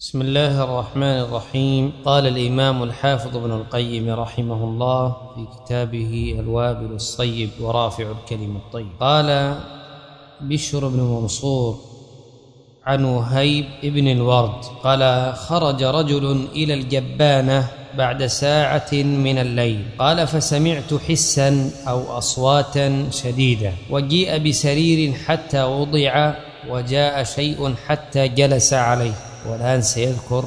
بسم الله الرحمن الرحيم. قال الإمام الحافظ ابن القيم رحمه الله في كتابه الوابل الصيب ورافع الكلم الطيب، قال بشر بن منصور عن وهيب ابن الورد قال: خرج رجل إلى الجبانة بعد ساعة من الليل، قال: فسمعت حسا أو أصواتا شديدة، وجيء بسرير حتى وضع، وجاء شيء حتى جلس عليه. والآن سيذكر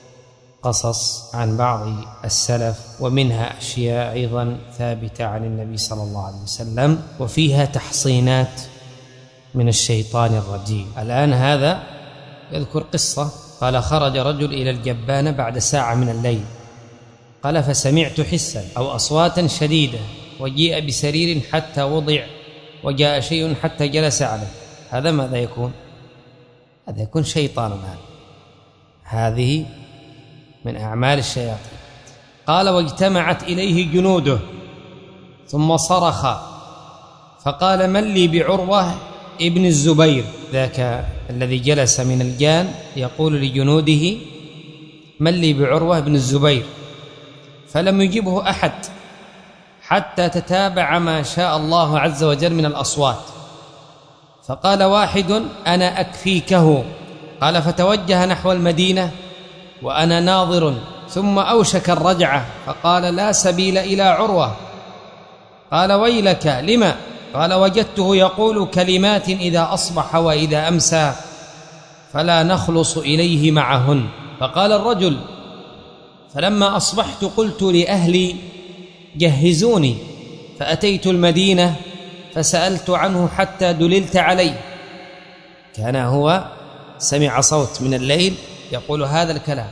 قصص عن بعض السلف، ومنها أشياء أيضا ثابتة عن النبي صلى الله عليه وسلم، وفيها تحصينات من الشيطان الرجيم. الآن هذا يذكر قصة، قال: خرج رجل إلى الجبانة بعد ساعة من الليل، قال: فسمعت حسا أو أصواتا شديدة، وجيء بسرير حتى وضع، وجاء شيء حتى جلس عليه. هذا ماذا يكون؟ هذا يكون شيطان. هذه من أعمال الشياطين. قال: واجتمعت إليه جنوده، ثم صرخ فقال: من لي بعروة ابن الزبير؟ ذاك الذي جلس من الجان يقول لجنوده: من لي بعروة ابن الزبير؟ فلم يجبه أحد حتى تتابع ما شاء الله عز وجل من الأصوات، فقال واحد: أنا أكفيكه. قال: فتوجه نحو المدينة وأنا ناظر، ثم أوشك الرجعة، فقال: لا سبيل إلى عروة. قال: ويلك، لما؟ قال: وجدته يقول كلمات إذا أصبح وإذا أمسى، فلا نخلص إليه معهن. فقال الرجل: فلما أصبحت قلت لأهلي جهزوني، فأتيت المدينة فسألت عنه حتى دللت عليه. كان هو سمع صوت من الليل يقول هذا الكلام،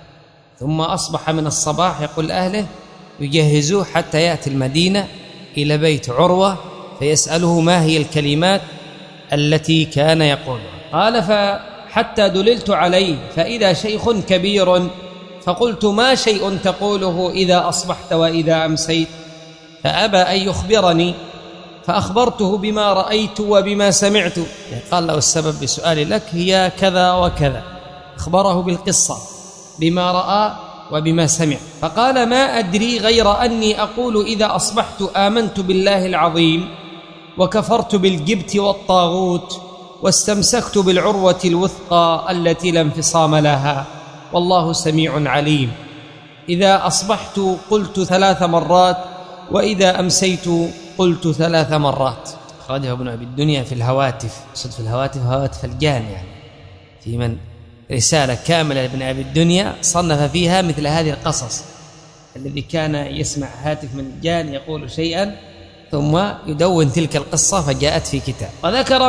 ثم أصبح من الصباح يقول أهله يجهزوه حتى يأتي المدينة إلى بيت عروة فيسأله ما هي الكلمات التي كان يقولها. قال: فحتى دللت عليه فإذا شيخ كبير، فقلت: ما شيء تقوله إذا أصبحت وإذا أمسيت؟ فأبى أن يخبرني، فأخبرته بما رأيت وبما سمعت. قال له: السبب بسؤالي لك هي كذا وكذا. أخبره بالقصة بما رأى وبما سمع. فقال: ما أدري غير أني أقول إذا أصبحت آمنت بالله العظيم، وكفرت بالجبت والطاغوت، واستمسكت بالعروة الوثقى التي لا انفصام لها، والله سميع عليم. إذا أصبحت قلت 3 مرات، وإذا أمسيت قلت 3 مرات. أخرجه ابن أبي الدنيا في الهواتف. صد في الهواتف هواتف الجان، يعني في من رسالة كاملة لابن أبي الدنيا صنف فيها مثل هذه القصص، الذي كان يسمع هاتف من الجان يقول شيئا ثم يدون تلك القصة فجاءت في كتاب. وذكر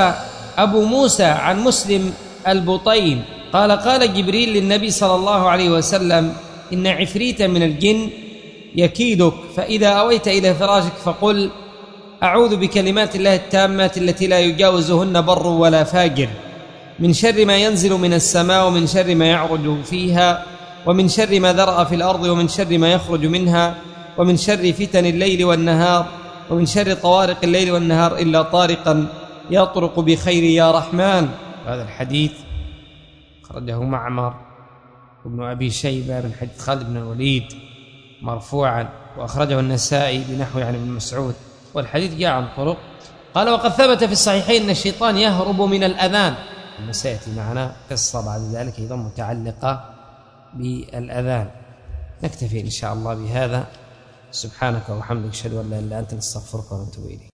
أبو موسى عن مسلم البطين قال: قال جبريل للنبي صلى الله عليه وسلم: إن عفريتا من الجن يكيدك، فإذا أويت إلى فراشك فقل: أعوذ بكلمات الله التامات التي لا يجاوزهن بر ولا فاجر، من شر ما ينزل من السماء، ومن شر ما يعرج فيها، ومن شر ما ذرأ في الأرض، ومن شر ما يخرج منها، ومن شر فتن الليل والنهار، ومن شر طوارق الليل والنهار إلا طارقا يطرق بخير يا رحمن. هذا الحديث أخرجه معمر وابن أبي شيبة من حديث خالد بن الوليد مرفوعا، وأخرجه النسائي بنحو عن ابن مسعود، والحديث جاء عن طرق. قال: وقد ثبت في الصحيحين أن الشيطان يهرب من الأذان. سيأتي معنا قصة بعد ذلك أيضا متعلقة بالأذان. نكتفي إن شاء الله بهذا. سبحانك وبحمدك، أشهد أن لا إله إلا أنت، نستغفرك ونتوب إليك.